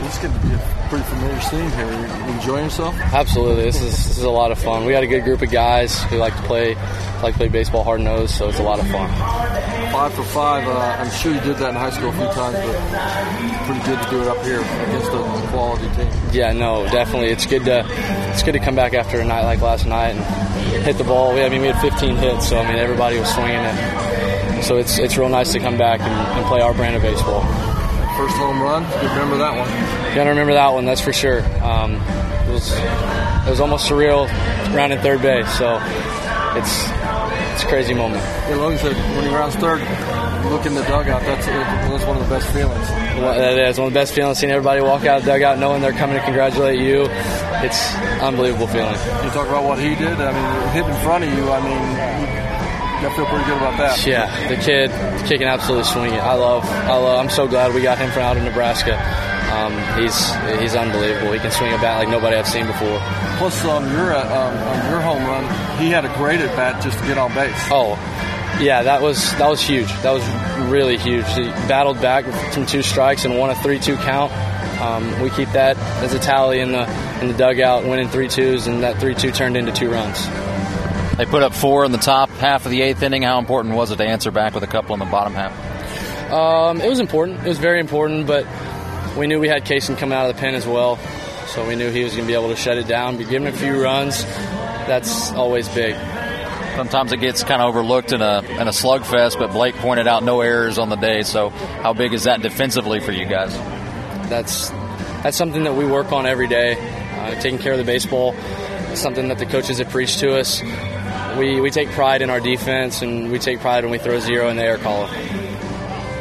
It's going to be a pretty familiar scene here. You enjoying yourself? Absolutely. This is a lot of fun. We got a good group of guys who like to play baseball hard nosed, so it's a lot of fun. 5 for 5. I'm sure you did that in high school a few times, but it's pretty good to do it up here against a quality team. Yeah, no, definitely. It's good to come back after a night like last night and hit the ball. We had 15 hits, so everybody was swinging it. So it's real nice to come back and play our brand of baseball. First home run, you remember that one? Gotta remember that one, that's for sure. It was almost surreal rounding third base, so it's a crazy moment. Yeah, Logan said when he rounds third, look in the dugout, that's one of the best feelings. Well, that is one of the best feelings, seeing everybody walk out of the dugout knowing they're coming to congratulate you. It's an unbelievable feeling. You talk about what he did, hit in front of you, I feel pretty good about that. Yeah, the kid can absolutely swing it. I'm so glad we got him from out of Nebraska. He's unbelievable. He can swing a bat like nobody I've seen before. Plus, on your home run, he had a great at bat just to get on base. Oh, yeah, that was huge. That was really huge. He battled back from 2 strikes and won a 3-2 count. We keep that as a tally in the dugout, winning 3-2s, and that 3-2 turned into 2 runs. They put up 4 in the top half of the 8th inning. How important was it to answer back with a couple in the bottom half? It was important. It was very important, but we knew we had Kaysen coming out of the pen as well, so we knew he was going to be able to shut it down. But giving a few runs, that's always big. Sometimes it gets kind of overlooked in a slugfest, but Blake pointed out no errors on the day. So how big is that defensively for you guys? That's something that we work on every day, taking care of the baseball. It's something that the coaches have preached to us. We take pride in our defense, and we take pride when we throw 0 in the air column.